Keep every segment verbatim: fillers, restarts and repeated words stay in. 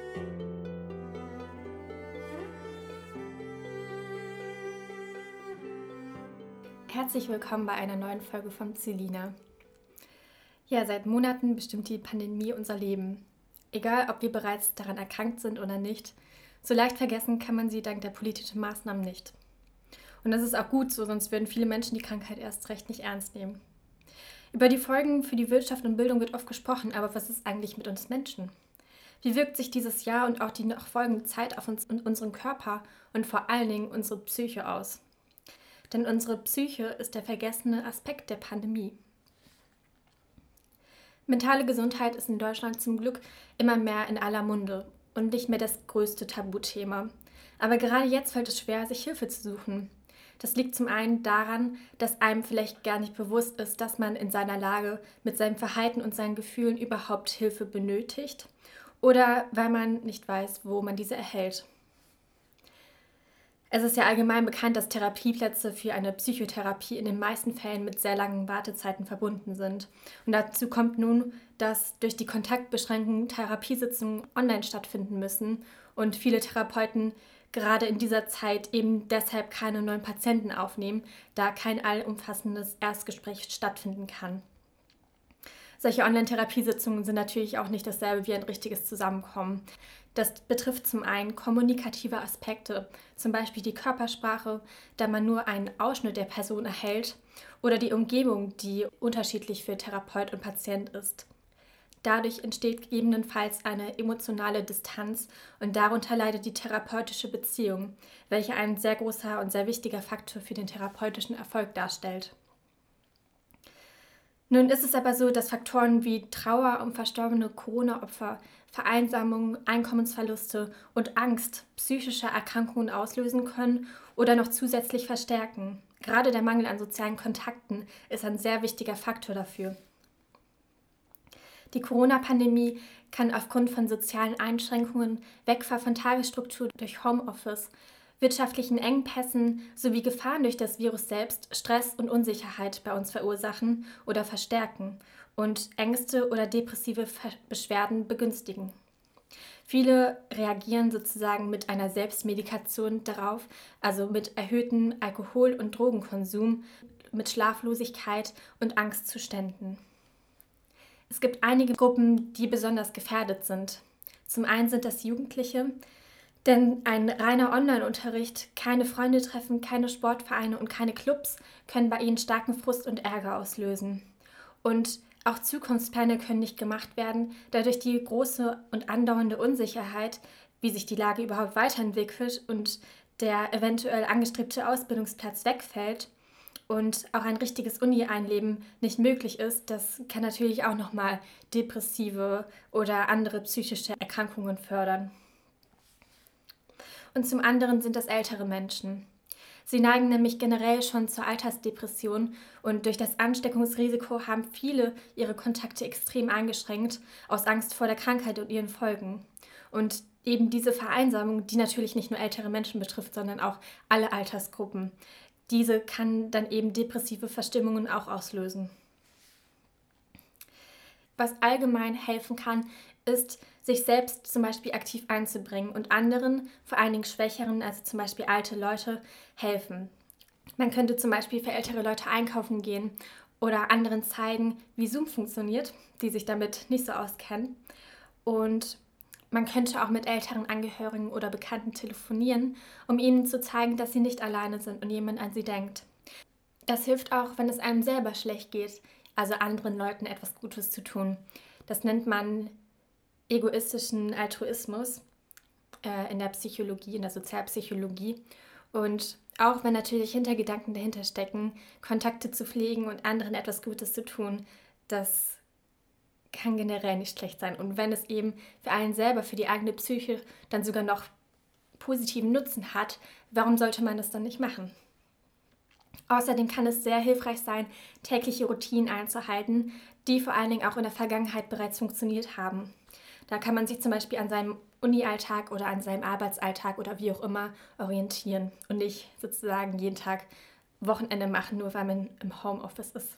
Herzlich willkommen bei einer neuen Folge von Celina. Ja, seit Monaten bestimmt die Pandemie unser Leben. Egal, ob wir bereits daran erkrankt sind oder nicht, so leicht vergessen kann man sie dank der politischen Maßnahmen nicht. Und das ist auch gut so, sonst würden viele Menschen die Krankheit erst recht nicht ernst nehmen. Über die Folgen für die Wirtschaft und Bildung wird oft gesprochen, aber was ist eigentlich mit uns Menschen? Wie wirkt sich dieses Jahr und auch die noch folgende Zeit auf uns und unseren Körper und vor allen Dingen unsere Psyche aus? Denn unsere Psyche ist der vergessene Aspekt der Pandemie. Mentale Gesundheit ist in Deutschland zum Glück immer mehr in aller Munde und nicht mehr das größte Tabuthema. Aber gerade jetzt fällt es schwer, sich Hilfe zu suchen. Das liegt zum einen daran, dass einem vielleicht gar nicht bewusst ist, dass man in seiner Lage mit seinem Verhalten und seinen Gefühlen überhaupt Hilfe benötigt oder weil man nicht weiß, wo man diese erhält. Es ist ja allgemein bekannt, dass Therapieplätze für eine Psychotherapie in den meisten Fällen mit sehr langen Wartezeiten verbunden sind. Und dazu kommt nun, dass durch die Kontaktbeschränkungen Therapiesitzungen online stattfinden müssen und viele Therapeuten gerade in dieser Zeit eben deshalb keine neuen Patienten aufnehmen, da kein allumfassendes Erstgespräch stattfinden kann. Solche Online-Therapiesitzungen sind natürlich auch nicht dasselbe wie ein richtiges Zusammenkommen. Das betrifft zum einen kommunikative Aspekte, zum Beispiel die Körpersprache, da man nur einen Ausschnitt der Person erhält, oder die Umgebung, die unterschiedlich für Therapeut und Patient ist. Dadurch entsteht gegebenenfalls eine emotionale Distanz und darunter leidet die therapeutische Beziehung, welche ein sehr großer und sehr wichtiger Faktor für den therapeutischen Erfolg darstellt. Nun ist es aber so, dass Faktoren wie Trauer um verstorbene Corona-Opfer, Vereinsamung, Einkommensverluste und Angst psychische Erkrankungen auslösen können oder noch zusätzlich verstärken. Gerade der Mangel an sozialen Kontakten ist ein sehr wichtiger Faktor dafür. Die Corona-Pandemie kann aufgrund von sozialen Einschränkungen, Wegfall von Tagesstruktur durch Homeoffice, wirtschaftlichen Engpässen sowie Gefahren durch das Virus selbst Stress und Unsicherheit bei uns verursachen oder verstärken und Ängste oder depressive Beschwerden begünstigen. Viele reagieren sozusagen mit einer Selbstmedikation darauf, also mit erhöhtem Alkohol- und Drogenkonsum, mit Schlaflosigkeit und Angstzuständen. Es gibt einige Gruppen, die besonders gefährdet sind. Zum einen sind das Jugendliche, denn ein reiner Online-Unterricht, keine Freunde treffen, keine Sportvereine und keine Clubs können bei ihnen starken Frust und Ärger auslösen. Und auch Zukunftspläne können nicht gemacht werden, da durch die große und andauernde Unsicherheit, wie sich die Lage überhaupt weiterentwickelt und der eventuell angestrebte Ausbildungsplatz wegfällt und auch ein richtiges Uni-Einleben nicht möglich ist, das kann natürlich auch nochmal depressive oder andere psychische Erkrankungen fördern. Und zum anderen sind das ältere Menschen. Sie neigen nämlich generell schon zur Altersdepression und durch das Ansteckungsrisiko haben viele ihre Kontakte extrem eingeschränkt, aus Angst vor der Krankheit und ihren Folgen. Und eben diese Vereinsamung, die natürlich nicht nur ältere Menschen betrifft, sondern auch alle Altersgruppen, diese kann dann eben depressive Verstimmungen auch auslösen. Was allgemein helfen kann, ist, sich selbst zum Beispiel aktiv einzubringen und anderen, vor allen Dingen Schwächeren, also zum Beispiel alte Leute, helfen. Man könnte zum Beispiel für ältere Leute einkaufen gehen oder anderen zeigen, wie Zoom funktioniert, die sich damit nicht so auskennen. Und man könnte auch mit älteren Angehörigen oder Bekannten telefonieren, um ihnen zu zeigen, dass sie nicht alleine sind und jemand an sie denkt. Das hilft auch, wenn es einem selber schlecht geht, also anderen Leuten etwas Gutes zu tun. Das nennt man egoistischen Altruismus äh, in der Psychologie, in der Sozialpsychologie. Und auch wenn natürlich Hintergedanken dahinter stecken, Kontakte zu pflegen und anderen etwas Gutes zu tun, das kann generell nicht schlecht sein. Und wenn es eben für einen selber, für die eigene Psyche dann sogar noch positiven Nutzen hat, warum sollte man das dann nicht machen? Außerdem kann es sehr hilfreich sein, tägliche Routinen einzuhalten, die vor allen Dingen auch in der Vergangenheit bereits funktioniert haben. Da kann man sich zum Beispiel an seinem Uni-Alltag oder an seinem Arbeitsalltag oder wie auch immer orientieren und nicht sozusagen jeden Tag Wochenende machen, nur weil man im Homeoffice ist.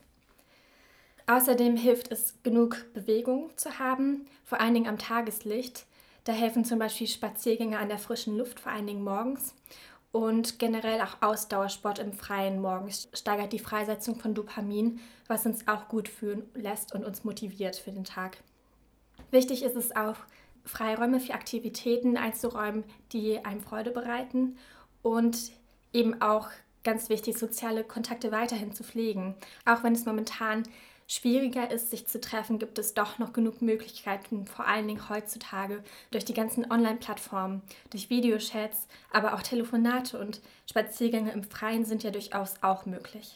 Außerdem hilft es, genug Bewegung zu haben, vor allen Dingen am Tageslicht, Da helfen zum Beispiel Spaziergänge an der frischen Luft, vor allen Dingen morgens. Und generell auch Ausdauersport im Freien morgens steigert die Freisetzung von Dopamin, was uns auch gut fühlen lässt und uns motiviert für den Tag. Wichtig ist es auch, Freiräume für Aktivitäten einzuräumen, die einem Freude bereiten und eben auch ganz wichtig, soziale Kontakte weiterhin zu pflegen. Auch wenn es momentan schwieriger ist, sich zu treffen, gibt es doch noch genug Möglichkeiten, vor allen Dingen heutzutage durch die ganzen Online-Plattformen, durch Videochats, aber auch Telefonate und Spaziergänge im Freien sind ja durchaus auch möglich.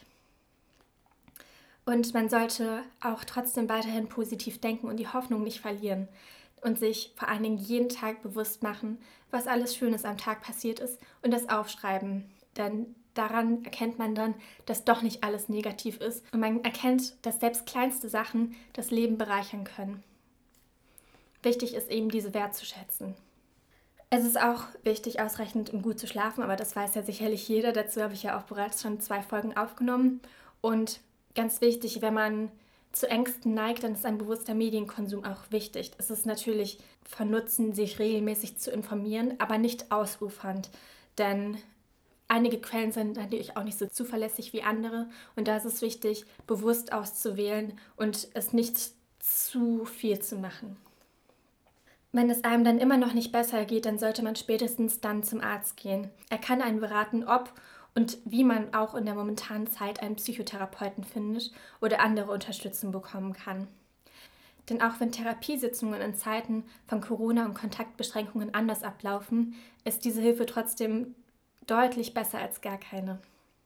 Und man sollte auch trotzdem weiterhin positiv denken und die Hoffnung nicht verlieren und sich vor allen Dingen jeden Tag bewusst machen, was alles Schönes am Tag passiert ist und das aufschreiben. Denn daran erkennt man dann, dass doch nicht alles negativ ist und man erkennt, dass selbst kleinste Sachen das Leben bereichern können. Wichtig ist eben, diese wertzuschätzen. Es ist auch wichtig, ausreichend und gut zu schlafen, aber das weiß ja sicherlich jeder. Dazu habe ich ja auch bereits schon zwei Folgen aufgenommen. Und ganz wichtig, wenn man zu Ängsten neigt, dann ist ein bewusster Medienkonsum auch wichtig. Es ist natürlich von Nutzen, sich regelmäßig zu informieren, aber nicht ausufernd, denn einige Quellen sind natürlich auch nicht so zuverlässig wie andere und da ist es wichtig, bewusst auszuwählen und es nicht zu viel zu machen. Wenn es einem dann immer noch nicht besser geht, dann sollte man spätestens dann zum Arzt gehen. Er kann einen beraten, ob und wie man auch in der momentanen Zeit einen Psychotherapeuten findet oder andere Unterstützung bekommen kann. Denn auch wenn Therapiesitzungen in Zeiten von Corona und Kontaktbeschränkungen anders ablaufen, ist diese Hilfe trotzdem deutlich besser als gar keine.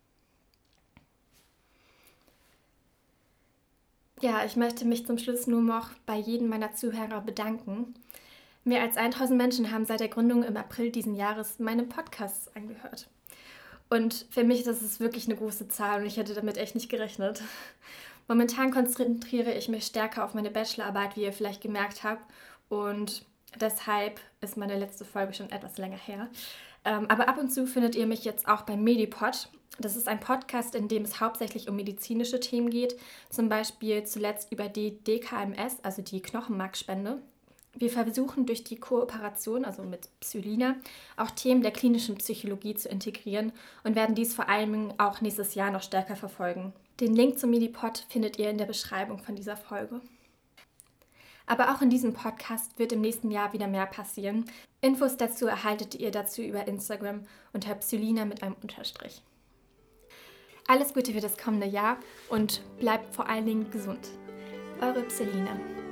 Ja, ich möchte mich zum Schluss nur noch bei jedem meiner Zuhörer bedanken. Mehr als tausend Menschen haben seit der Gründung im April diesen Jahres meine Podcasts angehört. Und für mich das ist wirklich eine große Zahl und ich hätte damit echt nicht gerechnet. Momentan konzentriere ich mich stärker auf meine Bachelorarbeit, wie ihr vielleicht gemerkt habt. Und deshalb ist meine letzte Folge schon etwas länger her. Ähm, aber ab und zu findet ihr mich jetzt auch beim Medipod. Das ist ein Podcast, in dem es hauptsächlich um medizinische Themen geht. Zum Beispiel zuletzt über die D K M S, also die Knochenmarkspende. Wir versuchen durch die Kooperation, also mit Psylina, auch Themen der klinischen Psychologie zu integrieren und werden dies vor allem auch nächstes Jahr noch stärker verfolgen. Den Link zum Medipod findet ihr in der Beschreibung von dieser Folge. Aber auch in diesem Podcast wird im nächsten Jahr wieder mehr passieren. Infos dazu erhaltet ihr dazu über Instagram unter Psylina mit einem Unterstrich. Alles Gute für das kommende Jahr und bleibt vor allen Dingen gesund. Eure Psylina.